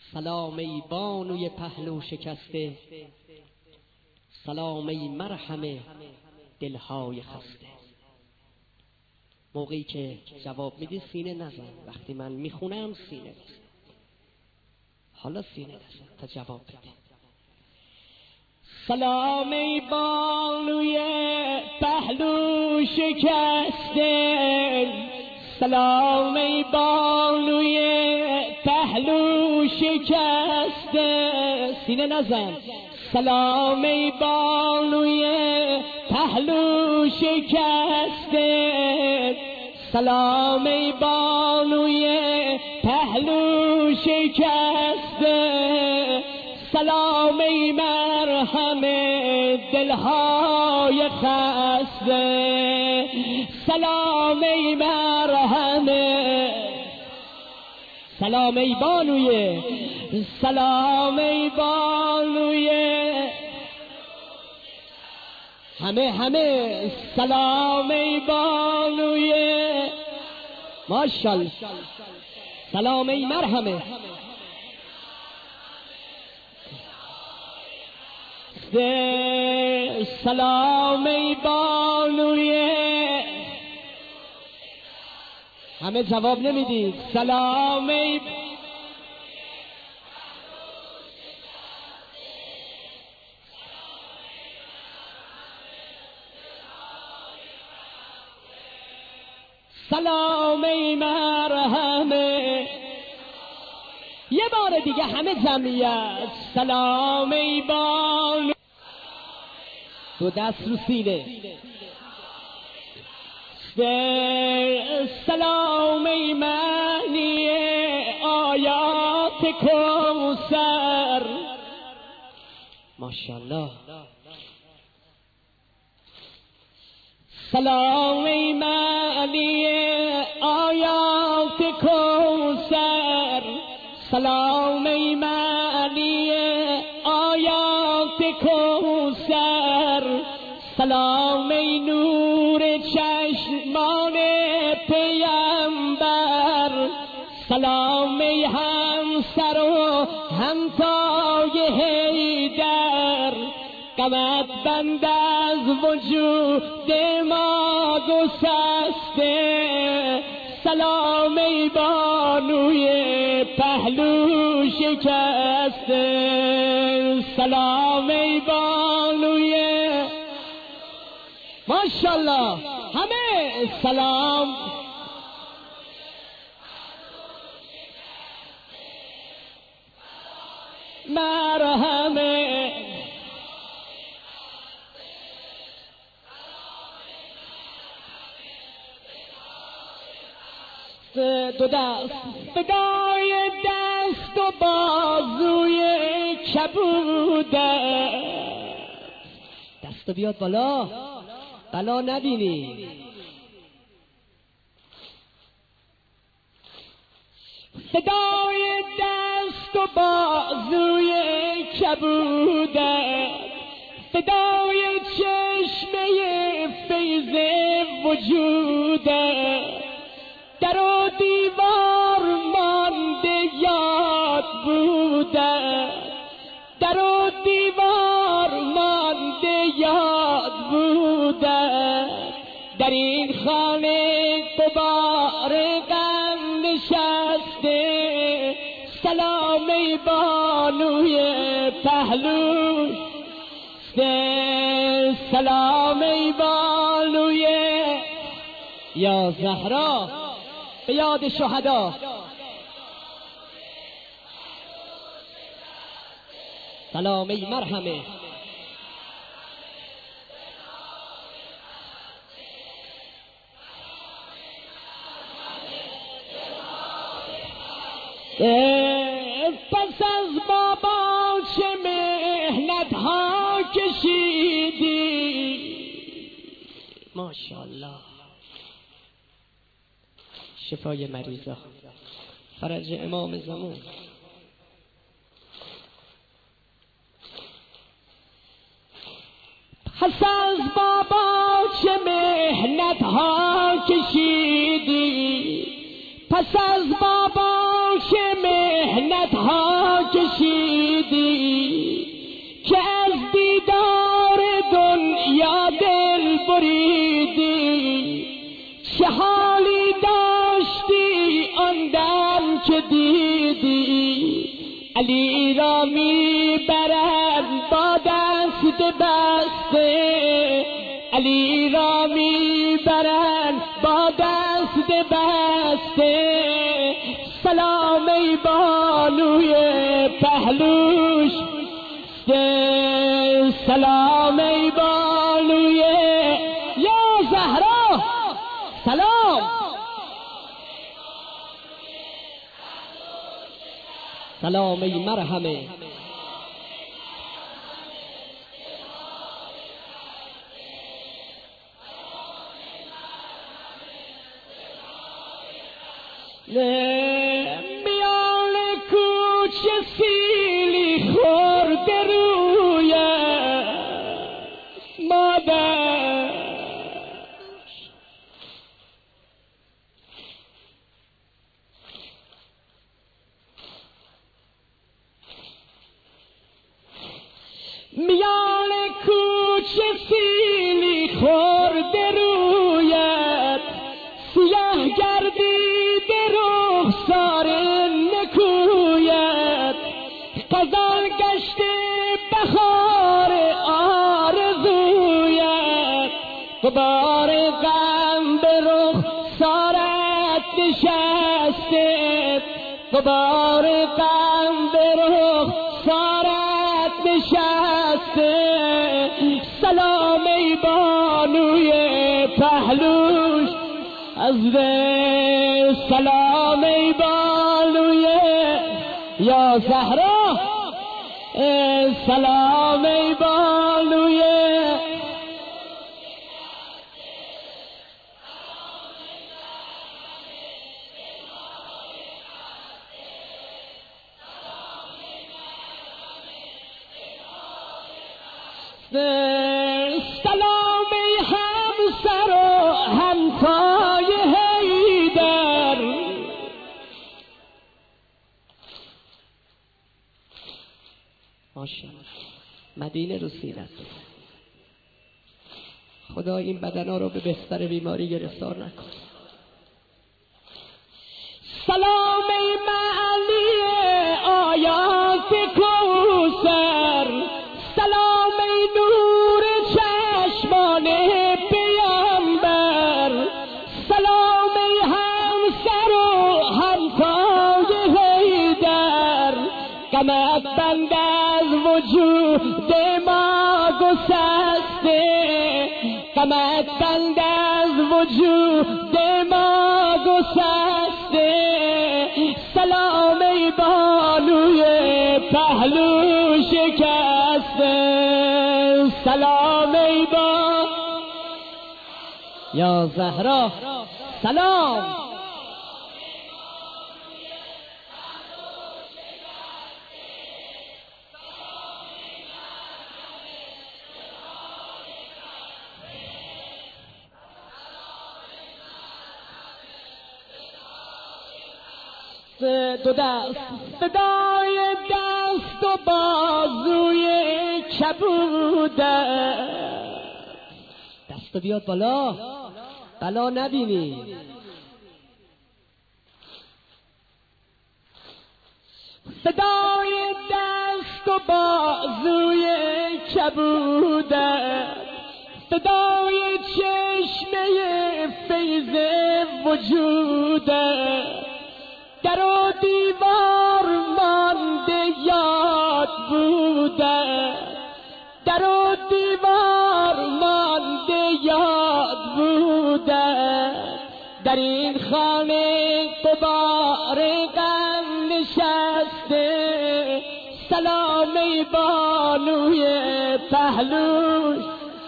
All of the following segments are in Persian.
سلام ای بانوی پهلو شکسته، سلام ای مرهم دلهای خسته. موقعی که جواب میدی سینه نزن، وقتی من میخونم سینه بزن. حالا سینه نزن تا جواب بده. سلام ای بانوی پهلو شکسته، سلام ای بانوی پهلو شکسته. سینه نزن. سلام ای بانوی پهلو شکسته، سلام ای بانوی پهلو شکسته. سلام ای مرهم دلهای خسته، سلام ای مرهم. سلام ای بانوی، سلام ای بانوی همه سلام ای بانوی ماشاءالله. سلام ای مرهم سلام ای بانوی. همه جواب نمیدید. سلام ای سلام ای مرهمه. یه بار دیگه همه جمعیت. سلام ای بانو. دو دست رو سینه. سلام ای معنی آیات کوثر. ماشاءالله. سلام ای معنی آیات کوثر، سلام ای معنی آیات کوثر. سلام ای نور چشمان پیامبر، سلام ای همسر و همتای حیدر. غمت بند از وجود ما گسسته، سلام ای بانوی پهلو شکسته، سلام ای بانوی ماشاءالله. همه سلام. مرحمه. دو دست فدای دست و بازوی کبوده. دست بیاد بالا، بلا نبینی. فدای دست و بازوی کبوده، فدای چشمه فیض وجوده. در و دیوار مانده یاد بوده، در و دیوار مانده یاد بوده. در این خانه غبار غم نشسته، سلام ای بانوی پهلو، سلام ای بانوی یا زهرا به یاد شهدا. سلام ای مرحمه. پس از بابا چه محنت ها کشیدی. ماشاءالله. شفای مریضا، فرج امام زمان. پس از بابا چه محنت ها کشیدی، پس از بابا چه محنت ها دیدی علی را میبرند با دست بسته، علی را میبرند با دست بسته. سلام ای بانوی پهلوش، سلام ای بانوی یا زهرا، سلام سلام ای مرحمه. میان کوچه سیلی خورده روی مادر، میان کوچه سیلی خورده رویت، سیاه گردیده رخسار نکویت، خزان گشته بهار آرزویت، غبار غم به رخسارت نشسته، غبار غم به رخسارت نشسته. سلام ای بانوی پهلوش از دل، سلام ای بانوی یا زهرا، سلام ای بانوی سلام ای همسر و همتای حیدر. ماشاءالله مدینه رو سینت، خدا این بدنا رو به بستر بیماری گرفتار نکن. سلام ای معنی آیات کوثر، سلام ای نور چشمان پیامبر، سلام ای همسر و همتای حیدر. غمت بند از وجود ما گسسته، غمت بند از وجود ما گسسته. سلام ای بانوی پهلو شکسته، سلام ای با یا زهرا، سلام دو دست فدای دست و بازوی کبوده، دست بیاد بالا بلا نبینی. فدای دست و بازوی کبوده، فدای چشمه فیض وجوده. در و دیوار مانده یاد بوده، در و دیوار مانده یاد بوده. در این خانه غبار غم نشسته. سلام ای بانوی پهلوش،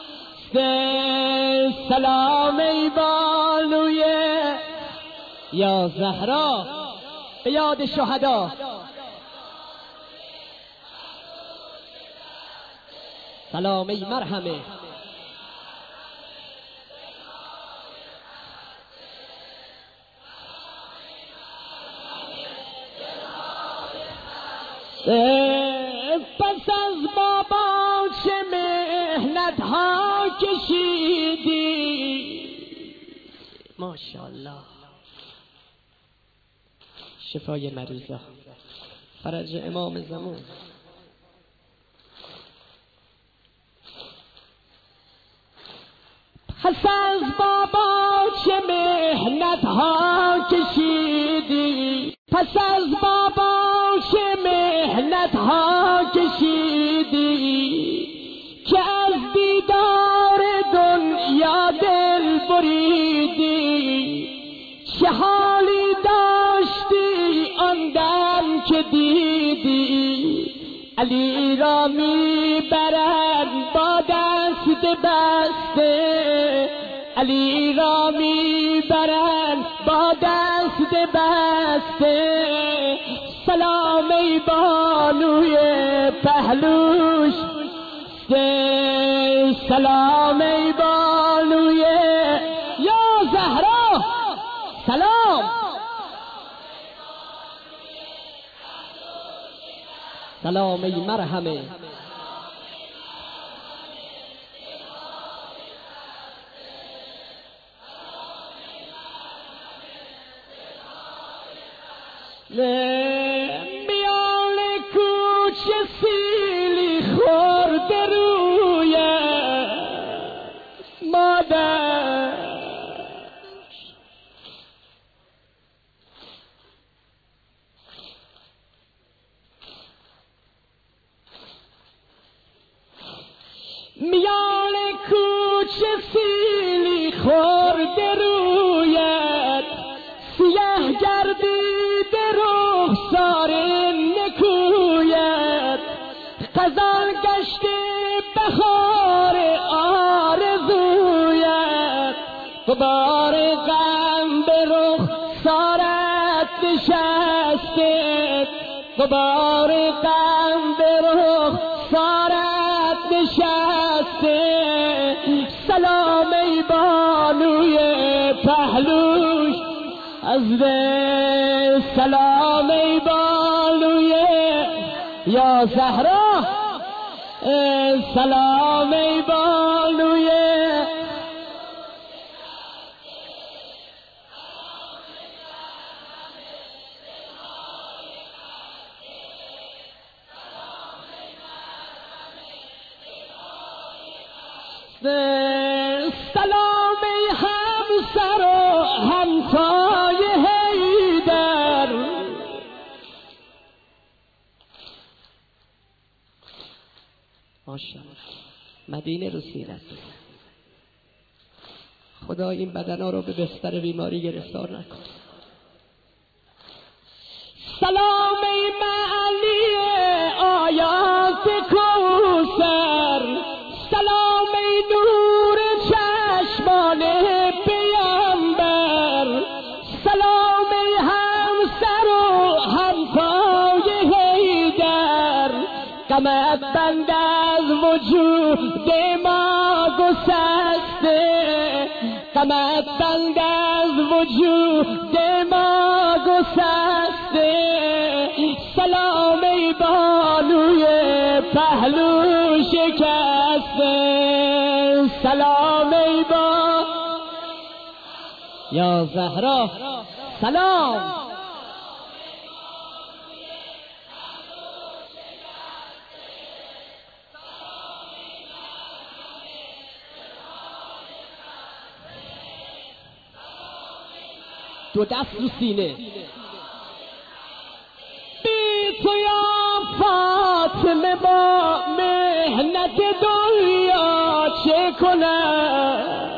سلام ای بانوی یا زهرا، به یاد شهدا. سلام ای مرحمه. پس از بابا چه محنت ها کشیدی، ماشاءالله شفای مریضا، فرج امام زمان. پس از بابا چه محنت ها کشیدی، پس از بابا چه محنت ها کشیدی، که از دیدار دنیا دل بریدی. چه حالی داشتی آن دم که دیدی، علی را میبرند با دست بسته، علی را میبرند با دست بسته. سلام ای بانوی پهلوش، سلام ای بانوی یا زهرا، سلام سلام ای مرحمه. میان کوچه سیلی خورده روی مادر، میان کوچه سیلی خورده رویت، سیه گردیده رخسار نکویت، خزان گشته بهار آرزویت، غبار غم به رخسارت نشسته، غبار غم به رخسارت نشسته. سلام ای بانوی پهلوش از دل، سلام ای بانوی یا زهرا، سلام ای بانوی سلام ای همسر و همتای حیدر. ماشاءالله مدینه رو سیرت، خدا این بدنا رو به بستر بیماری گرفتار نکن. سلام ای معنی آیات کوثر، سلام ای نور چشمان پیامبر، سلام ای همسر و همتای حیدر. غمت بند از وجود ما گسسته، غمت بند از وجود ما گسسته. سلام ای بانوی پهلو شکسته، سلام ای با یا زهرا، سلام دو دست رو سینه. بی تو یا فاطمه با مهنت دنیا چه کنم،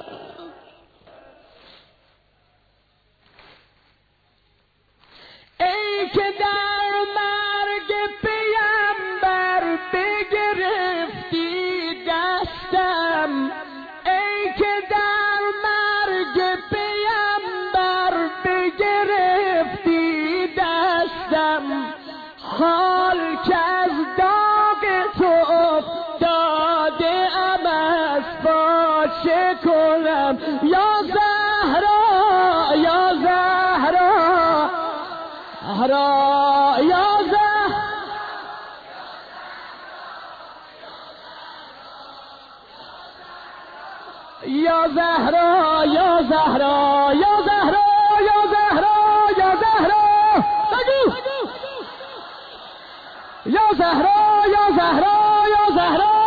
ای که در مرگ پیامبر بگرفتی دستم، ای که در مرگ پیامبر بگرفتی دستم. حال که از داغ تو افتاده ام از با چه کنم، یا زهرا یا زهرا، زهرا یا زهرا، یا زهرا یا زهرا یا زهرا یا زهرا یا زهرا یا زهرا یا زهرا یا زهرا